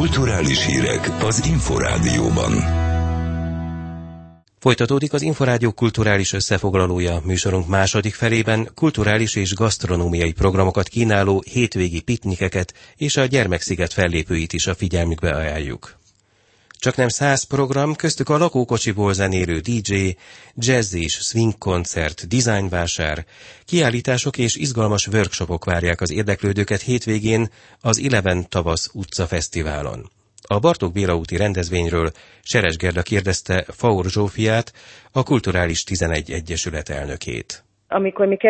Kulturális hírek az Inforádióban. Folytatódik az Inforádió kulturális összefoglalója. Műsorunk második felében kulturális és gasztronómiai programokat kínáló hétvégi piknikeket és a Gyermeksziget fellépőit is a figyelmükbe ajánljuk. Csaknem 100 program, köztük a lakókocsiból zenélő DJ, jazz és swing koncert, dizájnvásár, kiállítások és izgalmas workshopok várják az érdeklődőket hétvégén az Eleven Tavasz utca fesztiválon. A Bartók Béla úti rendezvényről Seres Gerda kérdezte Faur Zsófiát, a Kulturális 11 Egyesület elnökét. Amikor mi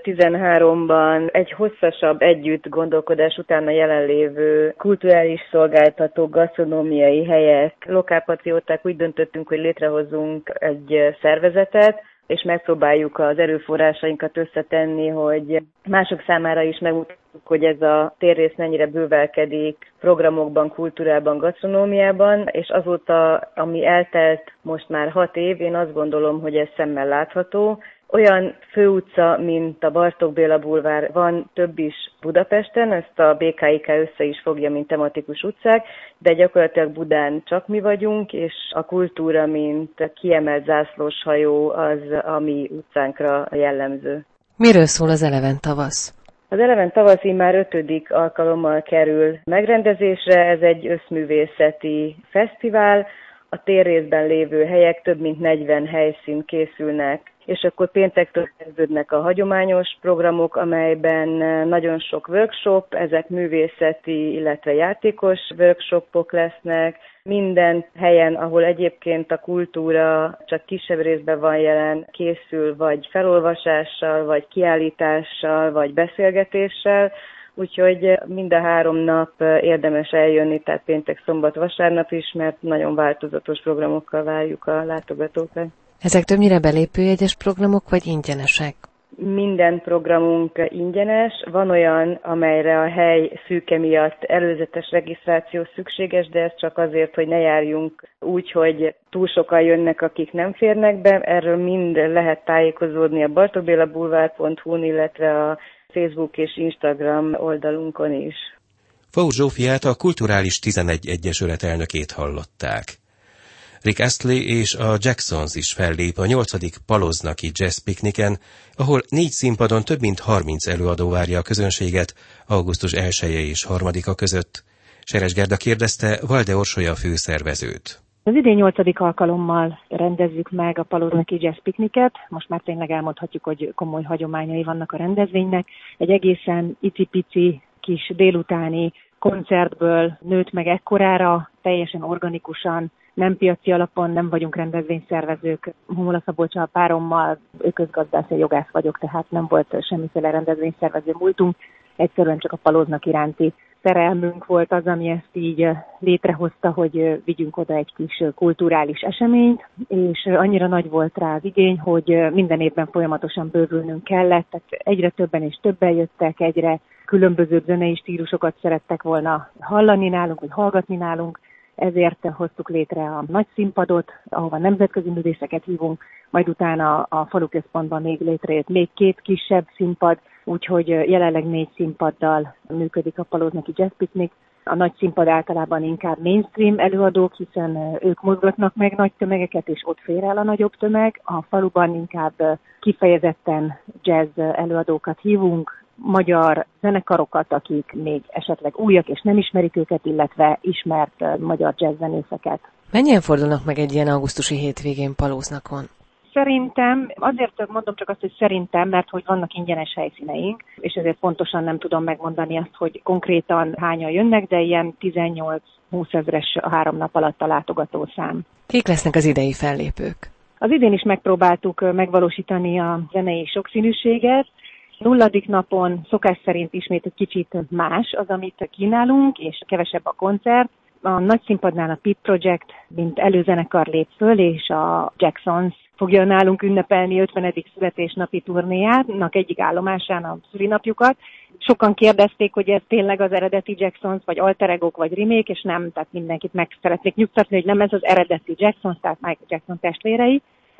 2013-ban egy hosszasabb együtt gondolkodás után a jelenlévő kulturális szolgáltatók, gasztronómiai helyek, lokálpatrióták úgy döntöttünk, hogy létrehozunk egy szervezetet, és megpróbáljuk az erőforrásainkat összetenni, hogy mások számára is megmutatjuk, hogy ez a térrész mennyire bővelkedik programokban, kultúrában, gasztronómiában, és azóta, ami eltelt most már 6 év, én azt gondolom, hogy ez szemmel látható. Olyan főutca, mint a Bartók Béla bulvár, van több is Budapesten, ezt a BKIK össze is fogja, mint tematikus utcák, de gyakorlatilag Budán csak mi vagyunk, és a kultúra, mint kiemelt zászlós hajó az, ami utcánkra jellemző. Miről szól az Eleven Tavasz? Az Eleven Tavasz már 5. alkalommal kerül megrendezésre, ez egy összművészeti fesztivál, a térrészben lévő helyek, több mint 40 helyszín készülnek, és akkor péntektől kezdődnek a hagyományos programok, amelyben nagyon sok workshop, ezek művészeti, illetve játékos workshopok lesznek. Minden helyen, ahol egyébként a kultúra csak kisebb részben van jelen, készül vagy felolvasással, vagy kiállítással, vagy beszélgetéssel, úgyhogy mind a 3 nap érdemes eljönni, tehát péntek, szombat, vasárnap is, mert nagyon változatos programokkal várjuk a látogatókat. Ezek többnyire belépőjegyes programok, vagy ingyenesek? Minden programunk ingyenes, van olyan, amelyre a hely szűke miatt előzetes regisztráció szükséges, de ez csak azért, hogy ne járjunk úgy, hogy túl sokan jönnek, akik nem férnek be. Erről mind lehet tájékozódni a bartókbélabulvár.hu-n, illetve a Facebook és Instagram oldalunkon is. Faur Zsófiát, a Kulturális 11 Egyesület elnökét hallották. Rick Astley és a Jacksons is fellép a 8. Paloznaki Jazz Pikniken, ahol 4 színpadon több mint 30 előadó várja a közönséget augusztus 1-e és 3-a között. Seres Gerda kérdezte Valde Orsolya főszervezőt. Az idén 8. alkalommal rendezzük meg a Paloznaki Jazz Pikniket. Most már tényleg elmondhatjuk, hogy komoly hagyományai vannak a rendezvénynek. Egy egészen icipici kis délutáni koncertből nőtt meg ekkorára, teljesen organikusan, nem piaci alapon, nem vagyunk rendezvényszervezők. Homola Szabolcsa a párommal, ő közgazdász, én jogász vagyok, tehát nem volt semmiféle rendezvényszervező múltunk. Egyszerűen csak a Paloznak iránti szerelmünk volt az, ami ezt így létrehozta, hogy vigyünk oda egy kis kulturális eseményt, és annyira nagy volt rá az igény, hogy minden évben folyamatosan bővülnünk kellett, tehát egyre többen és többen jöttek, egyre különböző zenei stílusokat szerettek volna hallani nálunk, vagy hallgatni nálunk, ezért hoztuk létre a nagy színpadot, ahova nemzetközi művészeket hívunk, majd utána a faluközpontban még létrejött még 2 kisebb színpad, úgyhogy jelenleg 4 színpaddal működik a Paloznaki Jazz Piknik. A nagy színpad általában inkább mainstream előadók, hiszen ők mozgatnak meg nagy tömegeket, és ott fér el a nagyobb tömeg. A faluban inkább kifejezetten jazz előadókat hívunk, magyar zenekarokat, akik még esetleg újak és nem ismerik őket, illetve ismert magyar jazzzenészeket. Mennyien fordulnak meg egy ilyen augusztusi hétvégén Palóznakon? Szerintem, azért mondom csak azt, hogy szerintem, mert hogy vannak ingyenes helyszíneink, és ezért pontosan nem tudom megmondani azt, hogy konkrétan hányan jönnek, de ilyen 18-20 ezres a 3 nap alatt a látogatószám. Kik lesznek az idei fellépők? Az idén is megpróbáltuk megvalósítani a zenei sokszínűséget. 0. napon szokás szerint ismét egy kicsit más az, amit kínálunk, és kevesebb a koncert. A nagy színpadnál a Pip Project, mint előzenekar lép föl, és a Jacksons fogja nálunk ünnepelni 50. születésnapi turnéjának egyik állomásán a szülinapjukat. Sokan kérdezték, hogy ez tényleg az eredeti Jacksons, vagy alter egók, vagy remake, és nem, tehát mindenkit meg szeretnék nyugtatni, hogy nem ez az eredeti Jacksons, tehát Michael Jackson testvérei.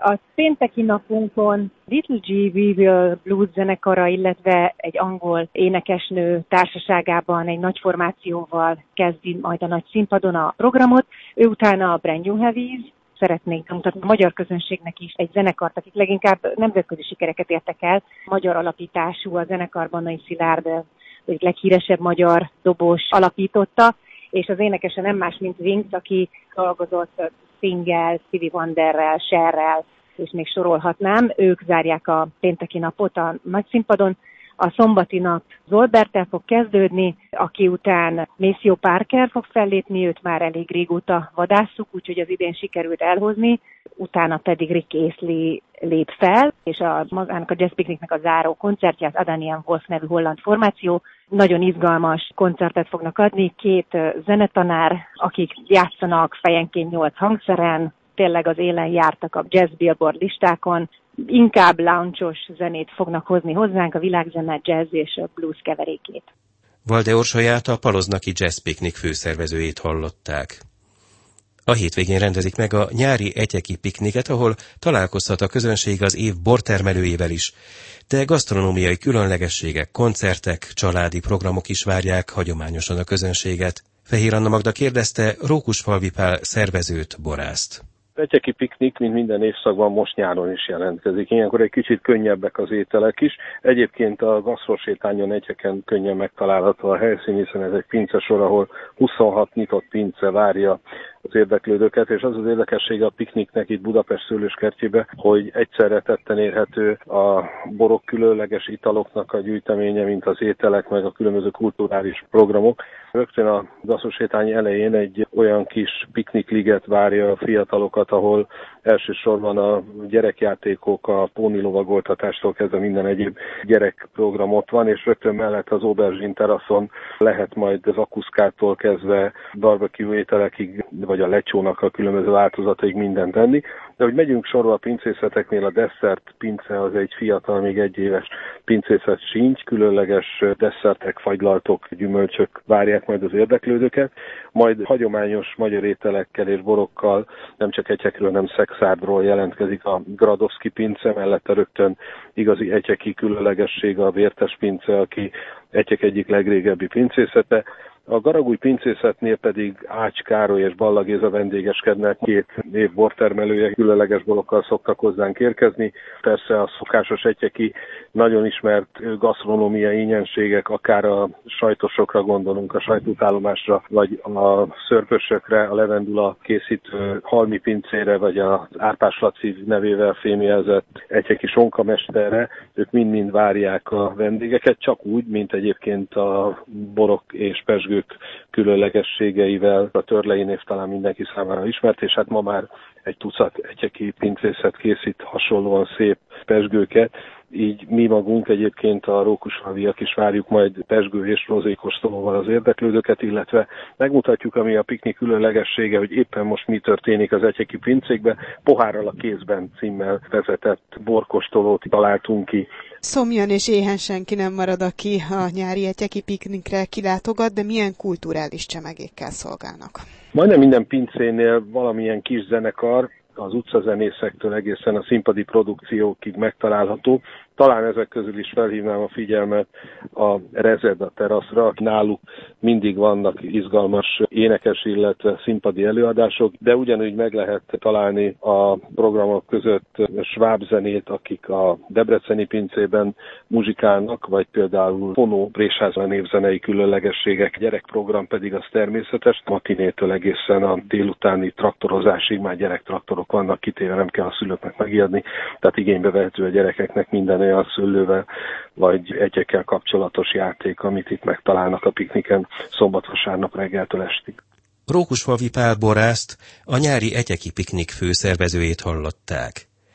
A pénteki napunkon Little G. Weevil Blues zenekara, illetve egy angol énekesnő társaságában egy nagy formációval kezdi majd a nagy színpadon a programot. Ő utána a Brand New Heavies. Szeretnénk bemutatni a magyar közönségnek is egy zenekart, akik leginkább nemzetközi sikereket értek el. Magyar alapítású a zenekar Bannai Szilárd, egyik leghíresebb magyar dobos alapította, és az énekese nem más, mint Wings, aki dolgozott Stinggel, Stevie Wonderrel, Cherrel, és még sorolhatnám. Ők zárják a pénteki napot a nagy színpadon. A szombati nap Zolberttel fog kezdődni, aki után Maceo Parker fog fellépni, őt már elég régóta vadásszuk, úgyhogy az idén sikerült elhozni. Utána pedig Rick Astley lép fel, és magának a Jazz Picnicnek a záró koncertje, az Adanian Wolf nevű holland formáció. Nagyon izgalmas koncertet fognak adni, 2 zenetanár, akik játszanak fejenként 8 hangszeren, tényleg az élen jártak a Jazz Billboard listákon, inkább lounge-os zenét fognak hozni hozzánk, a világzene, jazz és a blues keverékét. Valde Orsolyát, a Paloznaki Jazz Picnic főszervezőjét hallották. A hétvégén rendezik meg a nyári etyeki pikniket, ahol találkozhat a közönség az év bortermelőjével is, de gasztronómiai különlegességek, koncertek, családi programok is várják hagyományosan a közönséget. Fehér Anna Magda kérdezte Rókusfalvi Pál szervezőt, borászt. Etyeki piknik, mint minden évszakban, most nyáron is jelentkezik. Ilyenkor egy kicsit könnyebbek az ételek is. Egyébként a gasztrosétányon Etyeken könnyen megtalálható a helyszín, hiszen ez egy pincesor, ahol 26 nyitott pince várja az érdeklődőket, és az az érdekessége a pikniknek itt Budapest Szőlőskertjébe, hogy egyszerre tetten érhető a borok, különleges italoknak a gyűjteménye, mint az ételek, meg a különböző kulturális programok. Rögtön a gasztrosétány elején egy olyan kis piknikliget várja a fiatalokat, ahol elsősorban a gyerekjátékok, a pónilovagoltatástól kezdve minden egyéb gyerekprogram ott van, és rögtön mellett az Aubergine teraszon lehet majd zakuszkától kezdve barbecue ételekig, vagy a lecsónak a különböző változataig mindent tenni. De hogy megyünk sorba a pincészeteknél, a desszert pince az egy fiatal, még 1 éves pincészet sincs, különleges desszertek, fagylaltok, gyümölcsök várják majd az érdeklődőket, majd hagyományos magyar ételekkel és borokkal, nem csak Etyekről, hanem Szexárdról jelentkezik a Gradowski pince, mellette rögtön igazi etyeki különlegesség a Vértes pince, aki Etyek egyik legrégebbi pincészete. A Garagúj pincészetnél pedig Ács Károly és Balla Géza vendégeskednek, 2 év bortermelője, különleges borokkal szoktak hozzánk érkezni. Persze a szokásos etyeki, nagyon ismert gasztronómiai ingyenségek, akár a sajtosokra gondolunk, a sajtútállomásra, vagy a szörpösökre, a Levendula készítő halmi pincére, vagy az Árpás Laci nevével fémjelzett etyeki sonkamesterre, ők mind-mind várják a vendégeket, csak úgy, mint egyébként a borok és pezsgők különlegességeivel. A Törlei név talán mindenki számára ismert, és hát ma már egy tucat etyeki pincészet készít hasonlóan szép pezsgőket. Így mi magunk egyébként a rókusfalviak is várjuk majd pezsgő és rozékóstolóval az érdeklődőket, illetve megmutatjuk, ami a piknik különlegessége, hogy éppen most mi történik az etyeki pincékben. Pohárral a kézben címmel vezetett borkóstolót találtunk ki. Szomjan és éhen senki nem marad, aki a nyári etyeki piknikre kilátogat, de milyen kulturális csemegékkel szolgálnak? Majdnem minden pincénél valamilyen kis zenekar, az utcazenészektől egészen a színpadi produkciókig megtalálható. Talán ezek közül is felhívnám a figyelmet a Rezed a teraszra. Náluk mindig vannak izgalmas énekes, illetve színpadi előadások, de ugyanúgy meg lehet találni a programok között sváb zenét, akik a debreceni pincében muzsikálnak, vagy például Fonó Présházban névzenei különlegességek. Gyerekprogram pedig az természetes, matinétől egészen a délutáni traktorozásig már gyerektraktorok vannak kitéve, nem kell a szülőknek megijedni, tehát igénybe vehető a gyerekeknek minden olyan szőlővel vagy egyekkel kapcsolatos játék, amit itt megtalálnak a pikniken szombat-vasárnap reggeltől estig. Rókusfalvi Pál borászt, a nyári etyeki piknik főszervezőjét hallották.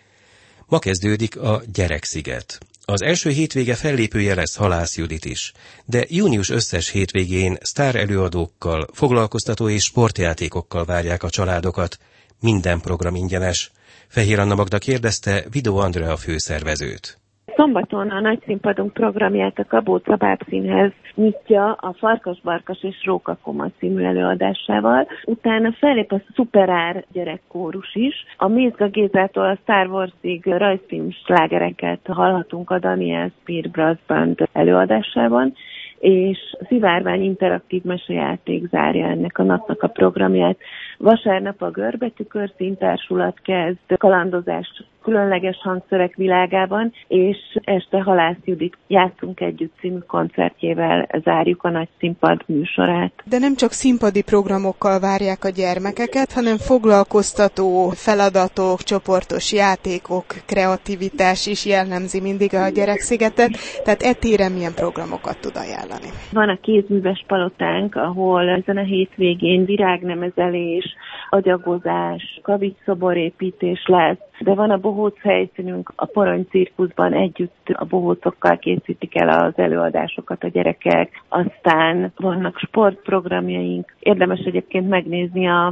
Ma kezdődik a Gyereksziget. Az első hétvége fellépője lesz Halász Judit is, de június összes hétvégén sztár előadókkal, foglalkoztató és sportjátékokkal várják a családokat. Minden program ingyenes. Fehér Anna Magda kérdezte Vidó Andrea főszervezőt. Szombaton a Nagyszínpadunk programját a Kabóca Bábszínház nyitja a Farkas, Barkas és Róka Koma című előadásával. Utána fellép a Szuperár gyerekkórus is. A Mézga Gézától a Star Warsig rajzfilm slágereket hallhatunk a Daniel Spear Brass Band előadásában, és Szivárvány interaktív mesejáték zárja ennek a napnak a programját. Vasárnap a Görbetükör Színtársulat kezd kalandozást különleges hangszerek világában, és este Halász Judit Játszunk együtt című koncertjével zárjuk a Nagyszínpad műsorát. De nem csak színpadi programokkal várják a gyermekeket, hanem foglalkoztató feladatok, csoportos játékok, kreativitás is jellemzi mindig a Gyerekszigetet, tehát téren milyen programokat tud ajánlani? Van a kézműves palotánk, ahol ezen a hétvégén virágnemezelés, agyagozás, kavicsszoborépítés lesz, de van a bohóc helyszínünk, a Porony cirkuszban együtt a bohócokkal készítik el az előadásokat a gyerekek, aztán vannak sportprogramjaink, érdemes egyébként megnézni a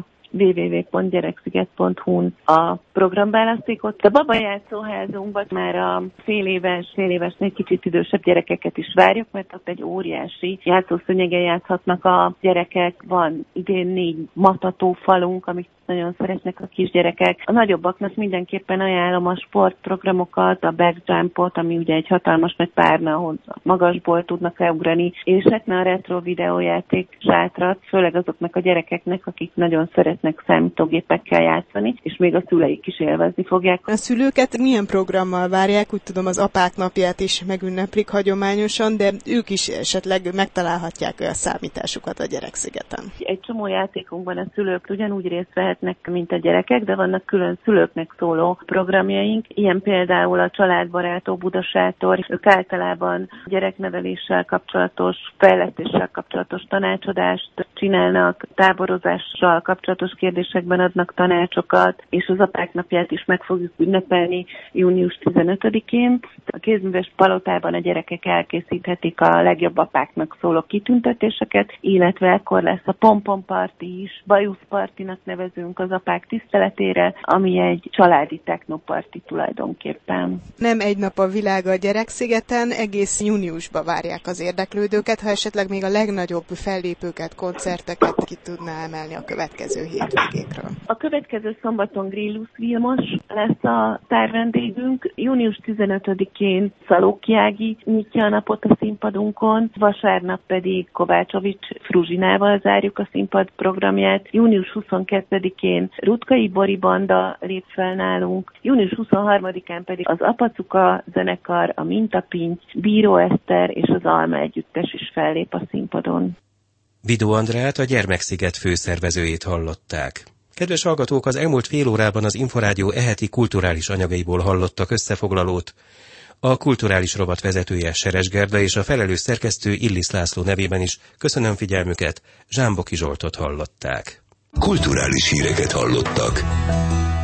www.gyereksziget.hu-n a programválasztékot. A babajátszóházunkban már a félévesnél kicsit idősebb gyerekeket is várjuk, mert ott egy óriási játszószőnyegen játszhatnak a gyerekek. Van idén 4 matatófalunk, amit nagyon szeretnek a kisgyerekek. A nagyobbaknak mindenképpen ajánlom a sportprogramokat, a backjumpot, ami ugye egy hatalmas nagy párna, ahol magasból tudnak leugrani, és a retro videójáték sátrat, főleg azoknak a gyerekeknek, akik nagyon szeretnek számítógépekkel játszani, és még a szüleik is élvezni fogják. A szülőket milyen programmal várják? Úgy tudom, az apák napját is megünneplik hagyományosan, de ők is esetleg megtalálhatják a számításukat a Gyerekszigeten. Egy csomó játékunkban a szülők ugyanúgy részt vehetnek, mint a gyerekek, de vannak külön szülőknek szóló programjaink. Ilyen például a Családbarát Óbudasátor. Ők általában gyerekneveléssel kapcsolatos, fejlesztéssel kapcsolatos tanácsadást csinálnak, táborozással kapcsolatos kérdésekben adnak tanácsokat, és az apák napját is meg fogjuk ünnepelni június 15-én. A kézműves palotában a gyerekek elkészíthetik a legjobb apáknak szóló kitüntetéseket, illetve ekkor lesz a pompomparti is, bajuszpartinak nevezünk az apák tiszteletére, ami egy családi technoparti tulajdonképpen. Nem egy nap a világ a Gyerekszigeten, egész júniusba várják az érdeklődőket, ha esetleg még a legnagyobb fellépőket, koncerteket ki tudná emelni a következő hétvégékről. A következő szombaton Grillus Vilmos lesz a sztárvendégünk. Június 15-én Szalóki Ági nyitja a napot a színpadunkon, vasárnap pedig Kovácsovics Fruzsinával zárjuk a színpad programját. Június 22-én Rutkai Bori Banda lép fel nálunk. Június 23-án pedig az Apacuka zenekar, a Mintapinty, Bíró Eszter és az Alma együttes is fellép a színpadon. Vidó Andrát, a Gyermeksziget főszervezőjét hallották. Kedves hallgatók, az elmúlt fél órában az Inforádió eheti kulturális anyagaiból hallottak összefoglalót. A kulturális rovat vezetője Seres Gerda és a felelős szerkesztő Illis László nevében is köszönöm figyelmüket, Zsámboki Zsoltot hallották. Kulturális híreket hallottak.